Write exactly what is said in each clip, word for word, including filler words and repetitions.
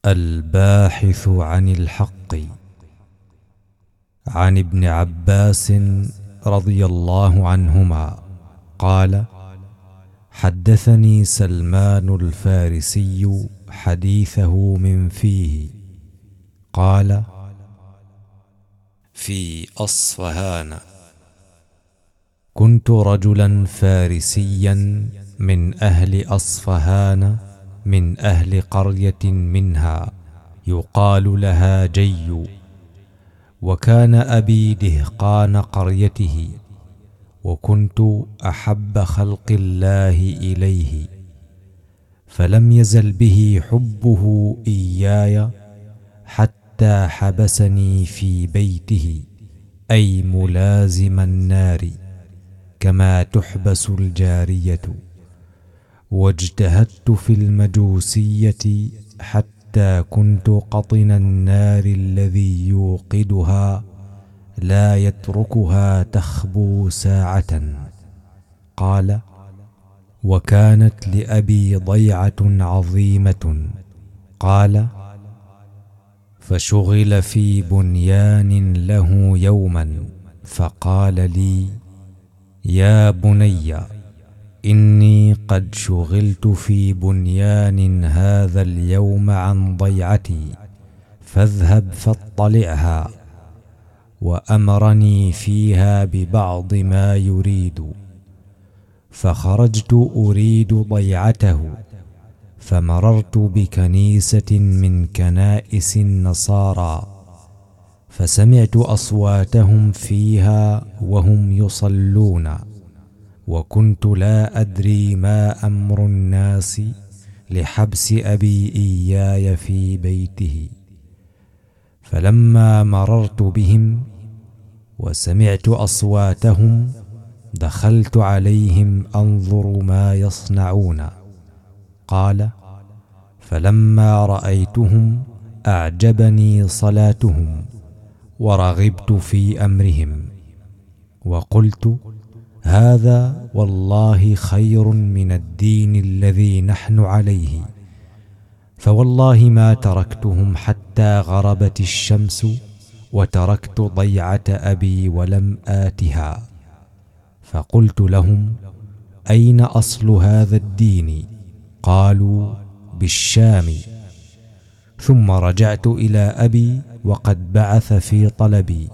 الباحث عن الحق. عن ابن عباس رضي الله عنهما قال: حدثني سلمان الفارسي حديثه من فيه، قال: في أصفهان كنت رجلا فارسيا من أهل أصفهان، من أهل قرية منها يقال لها جي، وكان أبي دهقان قريته، وكنت أحب خلق الله إليه، فلم يزل به حبه إياي حتى حبسني في بيته، أي ملازم النار كما تحبس الجارية. واجتهدت في المجوسية حتى كنت قطن النار الذي يوقدها لا يتركها تخبو ساعة. قال: وكانت لأبي ضيعة عظيمة. قال: فشغل في بنيان له يوما، فقال لي: يا بني، إني قد شغلت في بنيان هذا اليوم عن ضيعتي، فاذهب فاطلعها. وأمرني فيها ببعض ما يريد، فخرجت أريد ضيعته، فمررت بكنيسة من كنائس النصارى، فسمعت أصواتهم فيها وهم يصلون، وكنت لا أدري ما أمر الناس لحبس أبي إياي في بيته. فلما مررت بهم وسمعت أصواتهم دخلت عليهم أنظر ما يصنعون. قال: فلما رأيتهم أعجبني صلاتهم، ورغبت في أمرهم، وقلت: هذا والله خير من الدين الذي نحن عليه. فوالله ما تركتهم حتى غربت الشمس، وتركت ضيعة أبي ولم آتها. فقلت لهم: أين أصل هذا الدين؟ قالوا: بالشام. ثم رجعت إلى أبي وقد بعث في طلبي،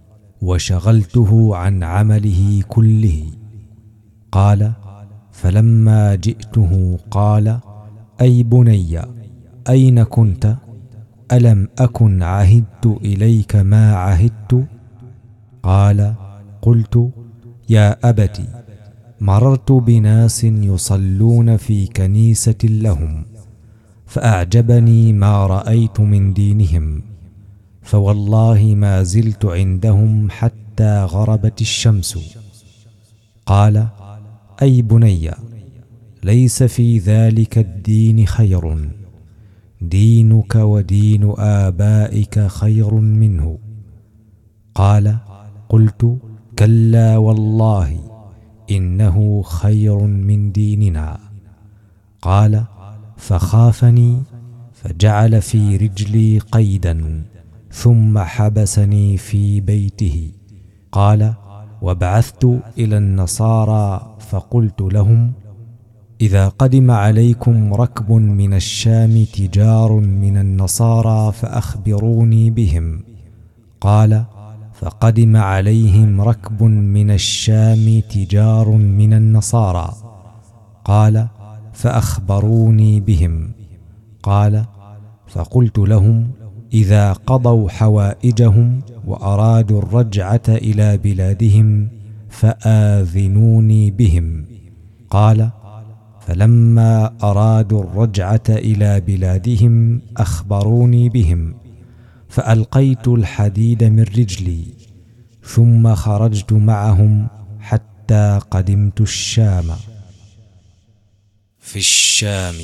وشغلته عن عمله كله. قال: فلما جئته قال: أي بني، أين كنت؟ ألم أكن عهدت إليك ما عهدت؟ قال: قلت: يا أبت، مررت بناس يصلون في كنيسة لهم، فأعجبني ما رأيت من دينهم، فوالله ما زلت عندهم حتى غربت الشمس. قال: أي بني، ليس في ذلك الدين خير، دينك ودين آبائك خير منه. قال: قلت: كلا والله، إنه خير من ديننا. قال: فخافني فجعل في رجلي قيدا، ثم حبسني في بيته. قال: وبعثت إلى النصارى فقلت لهم: إذا قدم عليكم ركب من الشام تجار من النصارى فأخبروني بهم. قال: فقدم عليهم ركب من الشام تجار من النصارى. قال: فأخبروني بهم. قال: فقلت لهم: إذا قضوا حوائجهم وأرادوا الرجعة إلى بلادهم فآذنوني بهم. قال: فلما أرادوا الرجعة إلى بلادهم أخبروني بهم، فألقيت الحديد من رجلي، ثم خرجت معهم حتى قدمت الشام. في الشام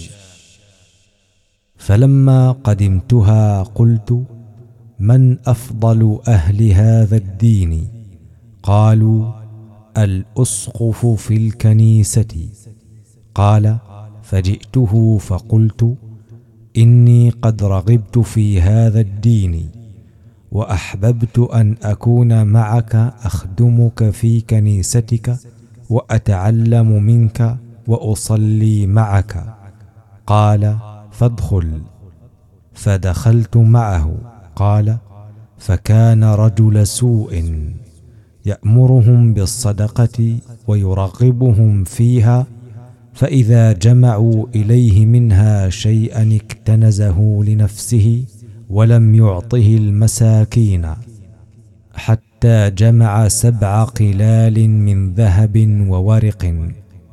فلما قدمتها قلت: من أفضل أهل هذا الدين؟ قالوا: الأسقف في الكنيسة. قال: فجئته فقلت: إني قد رغبت في هذا الدين، وأحببت أن أكون معك أخدمك في كنيستك وأتعلم منك وأصلي معك. قال: فادخل. فدخلت معه. قال: فكان رجل سوء، يأمرهم بالصدقة ويرغبهم فيها، فإذا جمعوا إليه منها شيئا اكتنزه لنفسه ولم يعطه المساكين، حتى جمع سبع قلال من ذهب وورق.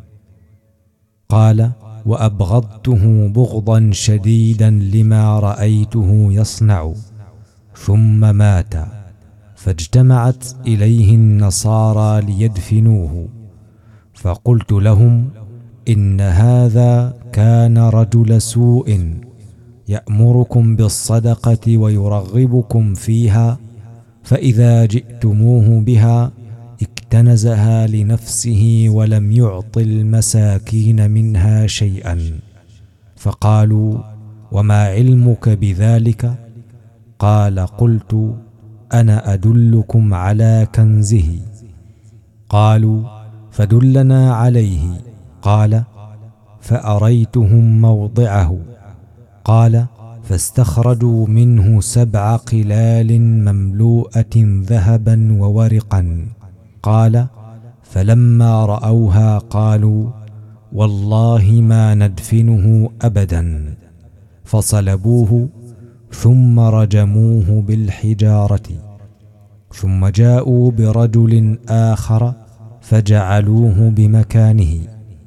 قال: وأبغضته بغضا شديدا لما رأيته يصنع، ثم مات. فاجتمعت إليه النصارى ليدفنوه، فقلت لهم: إن هذا كان رجل سوء، يأمركم بالصدقة ويرغبكم فيها، فإذا جئتموه بها اكتنزها لنفسه ولم يعط المساكين منها شيئا. فقالوا: وما علمك بذلك؟ قال: قلت: أنا أدلكم على كنزه. قالوا: فدلنا عليه. قال: فأريتهم موضعه. قال: فاستخرجوا منه سبع قلال مملوءة ذهبا وورقا. قال: فلما رأوها قالوا: والله ما ندفنه أبدا. فصلبوه ثم رجموه بالحجارة، ثم جاءوا برجل آخر فجعلوه بمكانه.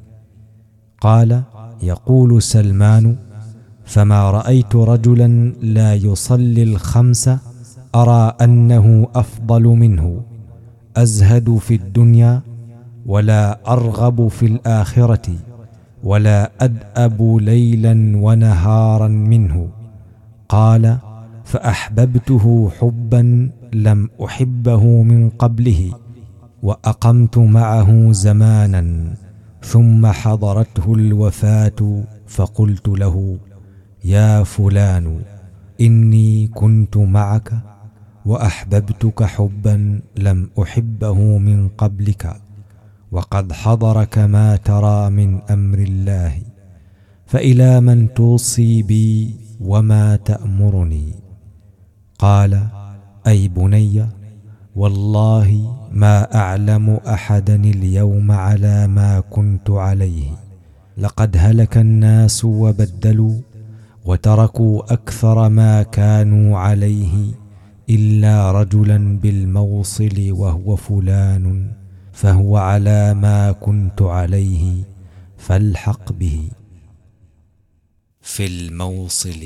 قال: يقول سلمان: فما رأيت رجلا لا يصلي الخمس أرى أنه أفضل منه، أزهد في الدنيا ولا أرغب في الآخرة، ولا أدأب ليلا ونهارا منه. قال: فأحببته حبا لم أحبه من قبله، وأقمت معه زمانا، ثم حضرته الوفاة، فقلت له: يا فلان، إني كنت معك وأحببتك حبا لم أحبه من قبلك، وقد حضرك ما ترى من أمر الله، فإلى من توصي بي وما تأمرني؟ قال: أي بني، والله ما أعلم أحدا اليوم على ما كنت عليه، لقد هلك الناس وبدلوا وتركوا أكثر ما كانوا عليه إلا رجلا بالموصل وهو فلان، فهو على ما كنت عليه، فالحق به. في الموصل.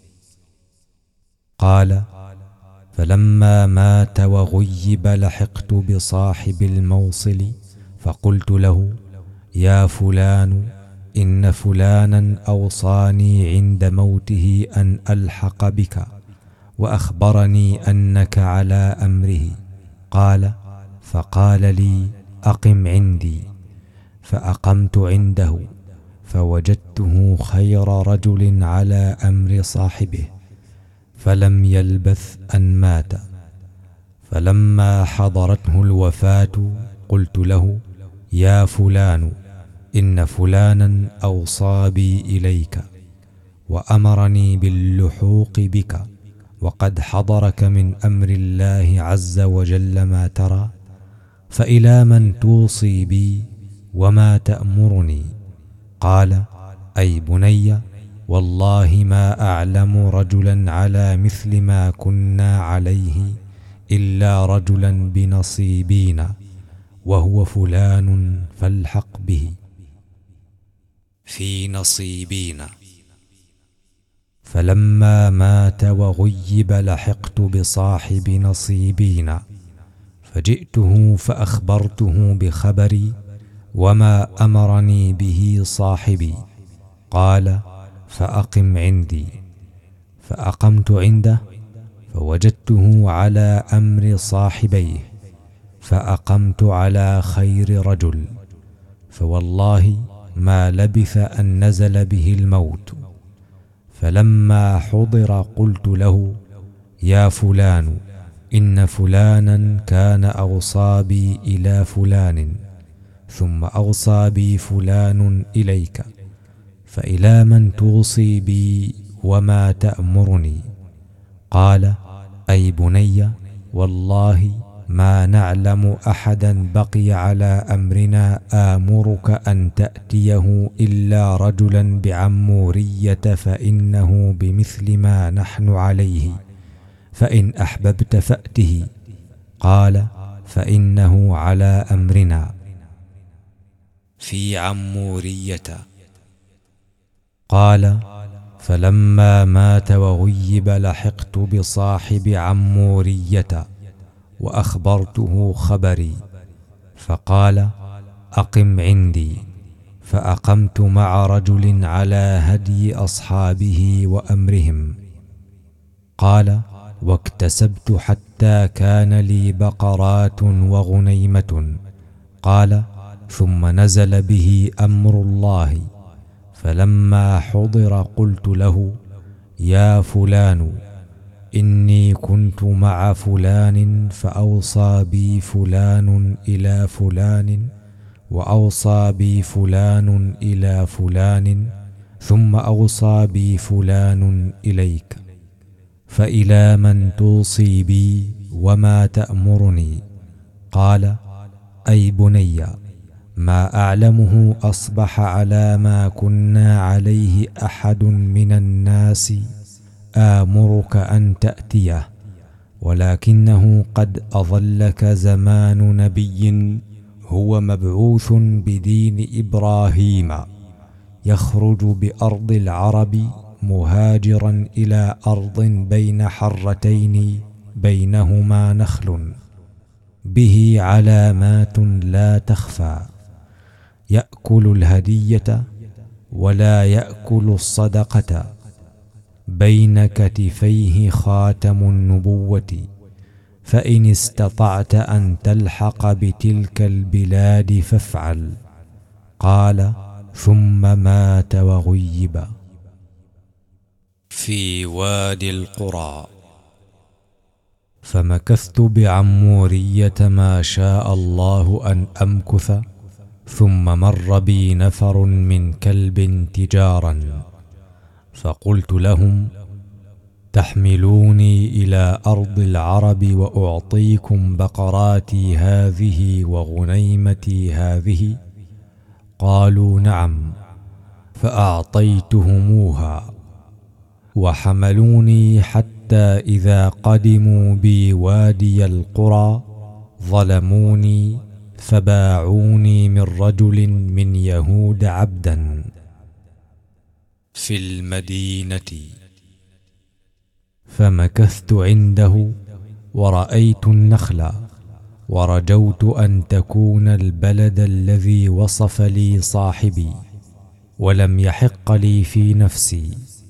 قال: فلما مات وغيب لحقت بصاحب الموصل، فقلت له: يا فلان، إن فلانا أوصاني عند موته أن ألحق بك، وأخبرني أنك على أمره. قال: فقال لي: أقم عندي. فأقمت عنده، فوجدته خير رجل على أمر صاحبه، فلم يلبث أن مات. فلما حضرته الوفاة قلت له: يا فلان، إن فلانا أوصى بي إليك وأمرني باللحوق بك، وقد حضرك من أمر الله عز وجل ما ترى، فإلى من توصي بي وما تأمرني؟ قال: أي بني، والله ما أعلم رجلا على مثل ما كنا عليه إلا رجلا بنصيبينا، وهو فلان، فالحق به. في نصيبينا. فلما مات وغيب لحقت بصاحب نصيبينا، فجئته فأخبرته بخبري وما أمرني به صاحبي. قال: فأقم عندي. فأقمت عنده، فوجدته على أمر صاحبيه، فأقمت على خير رجل، فوالله ما لبث أن نزل به الموت. فلما حضر قلت له: يا فلان، إن فلانا كان أوصى بي إلى فلان، ثم أوصى بي فلان إليك، فإلى من توصي بي وما تأمرني؟ قال: أي بني، والله ما نعلم أحدا بقي على أمرنا آمرك أن تأتيه إلا رجلا بعمورية، فإنه بمثل ما نحن عليه، فإن أحببت فأته. قال: فإنه على أمرنا. في عمورية. قال: فلما مات وغيب لحقت بصاحب عمورية وأخبرته خبري، فقال: أقم عندي. فأقمت مع رجل على هدي أصحابه وأمرهم. قال: واكتسبت حتى كان لي بقرات وغنيمة. قال: ثم نزل به أمر الله، فلما حضر قلت له: يا فلان، إني كنت مع فلان فأوصى بي فلان إلى فلان، وأوصى بي فلان إلى فلان، ثم أوصى بي فلان إليك، فإلى من توصي بي وما تأمرني؟ قال: أي بني، ما أعلمه أصبح على ما كنا عليه أحد من الناس آمرك أن تأتيه، ولكنه قد أظلك زمان نبي هو مبعوث بدين إبراهيم، يخرج بأرض العرب مهاجرا إلى أرض بين حرتين بينهما نخل، به علامات لا تخفى، يأكل الهدية ولا يأكل الصدقة، بين كتفيه خاتم النبوة، فإن استطعت أن تلحق بتلك البلاد فافعل. قال: ثم مات وغيب. في وادي القرى. فمكثت بعمورية ما شاء الله أن أمكث، ثم مر بي نفر من كلب تجارا، فقلت لهم: تحملوني إلى أرض العرب وأعطيكم بقراتي هذه وغنيمتي هذه؟ قالوا: نعم. فأعطيتهموها، وحملوني حتى إذا قدموا بي وادي القرى ظلموني، فباعوني من رجل من يهود عبدا. في المدينة. فمكثت عنده ورأيت النخل، ورجوت أن تكون البلد الذي وصف لي صاحبي، ولم يحق لي في نفسي.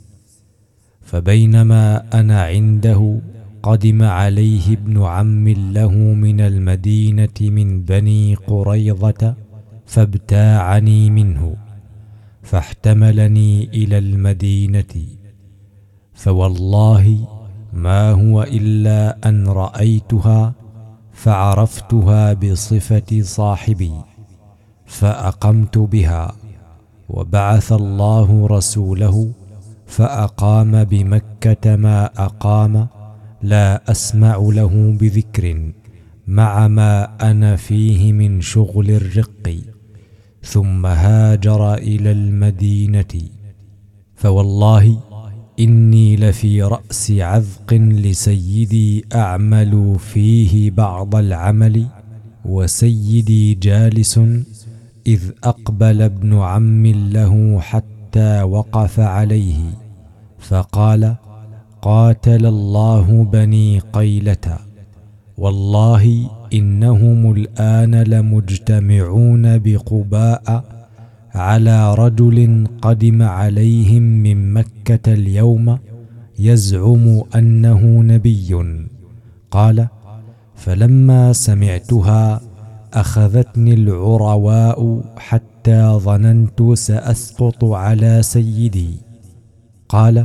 فبينما أنا عنده قدم عليه ابن عم له من المدينة من بني قريظة، فابتاعني منه، فاحتملني إلى المدينة. فوالله ما هو إلا أن رأيتها فعرفتها بصفة صاحبي، فأقمت بها. وبعث الله رسوله فأقام بمكة ما أقام، لا أسمع له بذكر، مع ما أنا فيه من شغل الرق، ثم هاجر إلى المدينة. فوالله إني لفي رأس عذق لسيدي أعمل فيه بعض العمل، وسيدي جالس، إذ أقبل ابن عم له حتى وقف عليه، فقال: قاتل الله بني قيلة، والله إنهم الآن لمجتمعون بقباء على رجل قدم عليهم من مكة اليوم يزعم أنه نبي. قال: فلما سمعتها أخذتني العرواء حتى ظننت سأسقط على سيدي. قال: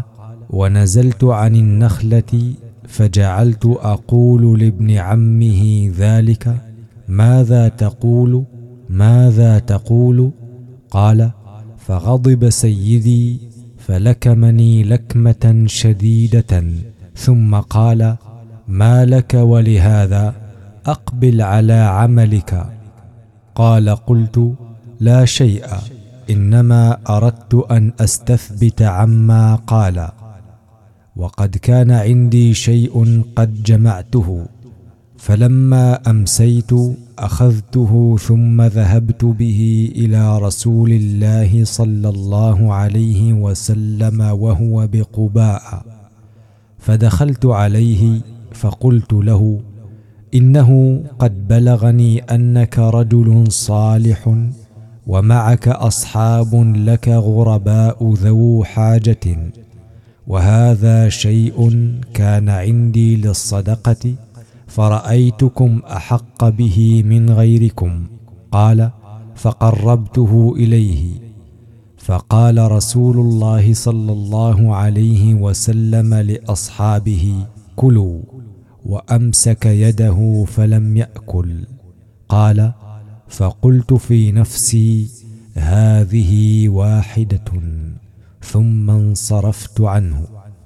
ونزلت عن النخلة فجعلت أقول لابن عمه ذلك: ماذا تقول؟ ماذا تقول؟ قال: فغضب سيدي فلكمني لكمة شديدة، ثم قال: ما لك ولهذا؟ أقبل على عملك. قال: قلت: لا شيء، إنما أردت أن أستثبت عما قال. وقد كان عندي شيء قد جمعته، فلما أمسيت أخذته ثم ذهبت به إلى رسول الله صلى الله عليه وسلم وهو بقباء، فدخلت عليه فقلت له: إنه قد بلغني أنك رجل صالح ومعك أصحاب لك غرباء ذو حاجة، وهذا شيء كان عندي للصدقة، فرأيتكم أحق به من غيركم. قال: فقربته إليه، فقال رسول الله صلى الله عليه وسلم لأصحابه: كلوا، وأمسك يده فلم يأكل. قال: فقلت في نفسي: هذه واحدة، ثم انصرفت عنه.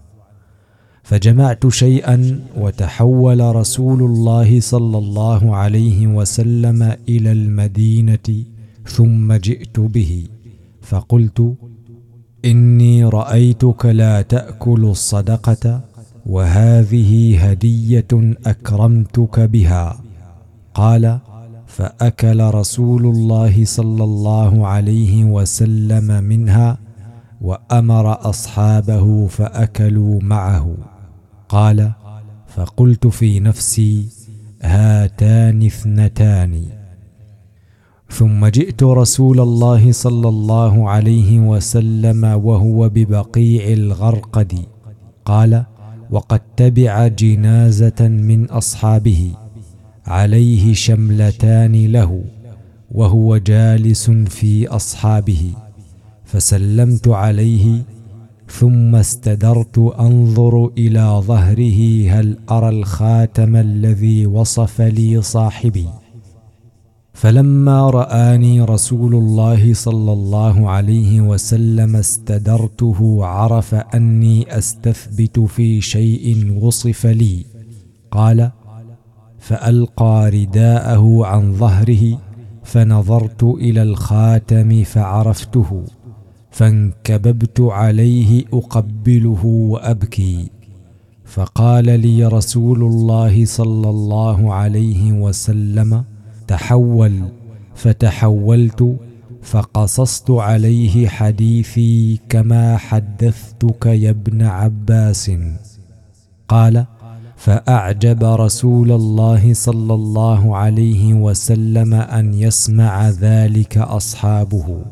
فجمعت شيئا وتحول رسول الله صلى الله عليه وسلم إلى المدينة، ثم جئت به فقلت: إني رأيتك لا تأكل الصدقة، وهذه هدية أكرمتك بها. قال: فأكل رسول الله صلى الله عليه وسلم منها، وأمر أصحابه فأكلوا معه. قال: فقلت في نفسي: هاتان اثنتان. ثم جئت رسول الله صلى الله عليه وسلم وهو ببقيع الغرقد. قال: وقد تبع جنازة من أصحابه عليه شملتان له، وهو جالس في أصحابه، فسلمت عليه، ثم استدرت أنظر إلى ظهره هل أرى الخاتم الذي وصف لي صاحبي. فلما رآني رسول الله صلى الله عليه وسلم استدرته، عرف أني أستثبت في شيء وصف لي. قال: فألقى رداءه عن ظهره، فنظرت إلى الخاتم فعرفته، فانكببت عليه أقبله وأبكي. فقال لي رسول الله صلى الله عليه وسلم: تحول. فتحولت فقصصت عليه حديثي كما حدثتك يا ابن عباس. قال: فأعجب رسول الله صلى الله عليه وسلم أن يسمع ذلك أصحابه.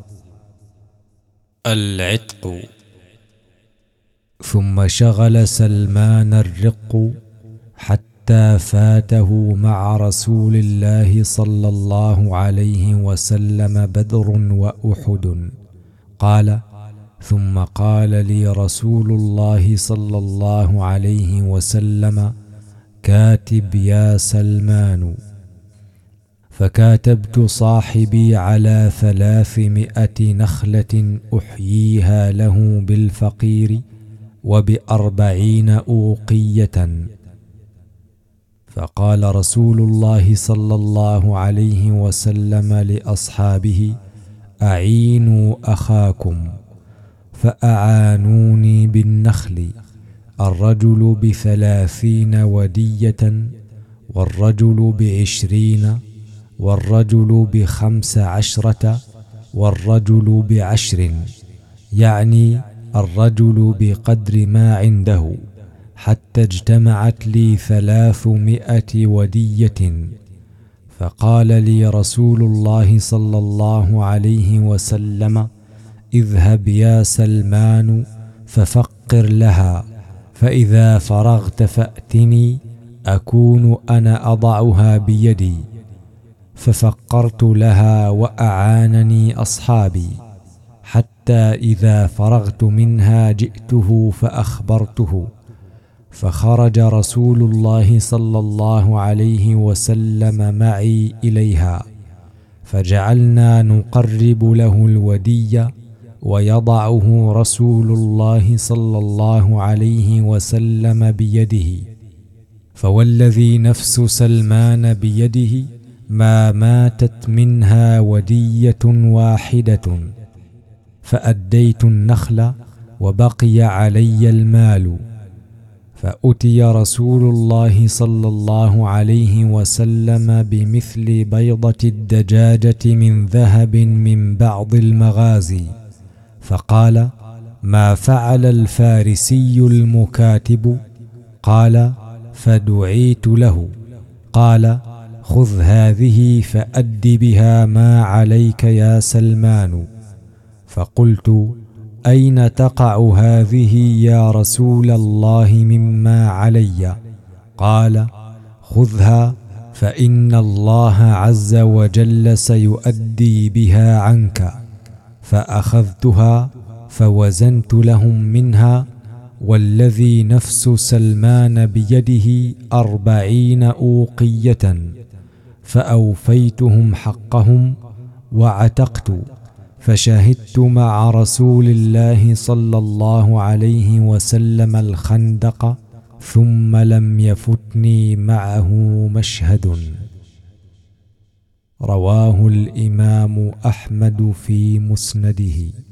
العتق. ثم شغل سلمان الرق حتى فاته مع رسول الله صلى الله عليه وسلم بدر وأحد. قال: ثم قال لي رسول الله صلى الله عليه وسلم: كاتب يا سلمان. فكاتبت صاحبي على ثلاثمائة نخلة أحييها له بالفقير وبأربعين أوقية. فقال رسول الله صلى الله عليه وسلم لأصحابه: أعينوا أخاكم. فأعانوني بالنخل، الرجل بثلاثين ودية، والرجل بعشرين، والرجل بخمس عشرة، والرجل بعشر، يعني الرجل بقدر ما عنده، حتى اجتمعت لي ثلاثمائة ودية. فقال لي رسول الله صلى الله عليه وسلم: اذهب يا سلمان ففقر لها، فإذا فرغت فأتني أكون أنا أضعها بيدي. ففقرت لها وأعانني أصحابي حتى حتى إذا فرغت منها جئته فأخبرته، فخرج رسول الله صلى الله عليه وسلم معي إليها، فجعلنا نقرب له الودي ويضعه رسول الله صلى الله عليه وسلم بيده، فوالذي نفس سلمان بيده ما ماتت منها ودية واحدة. فأديت النخل وبقي علي المال، فأتي رسول الله صلى الله عليه وسلم بمثل بيضة الدجاجة من ذهب من بعض المغازي، فقال: ما فعل الفارسي المكاتب؟ قال: فدعيت له. قال: خذ هذه فأد بها ما عليك يا سلمان. فقلت: أين تقع هذه يا رسول الله مما علي؟ قال: خذها فإن الله عز وجل سيؤدي بها عنك. فأخذتها فوزنت لهم منها والذي نفس سلمان بيده أربعين أوقية، فأوفيتهم حقهم وعتقت، فشهدت مع رسول الله صلى الله عليه وسلم الخندق، ثم لم يفتني معه مشهد. رواه الإمام أحمد في مسنده.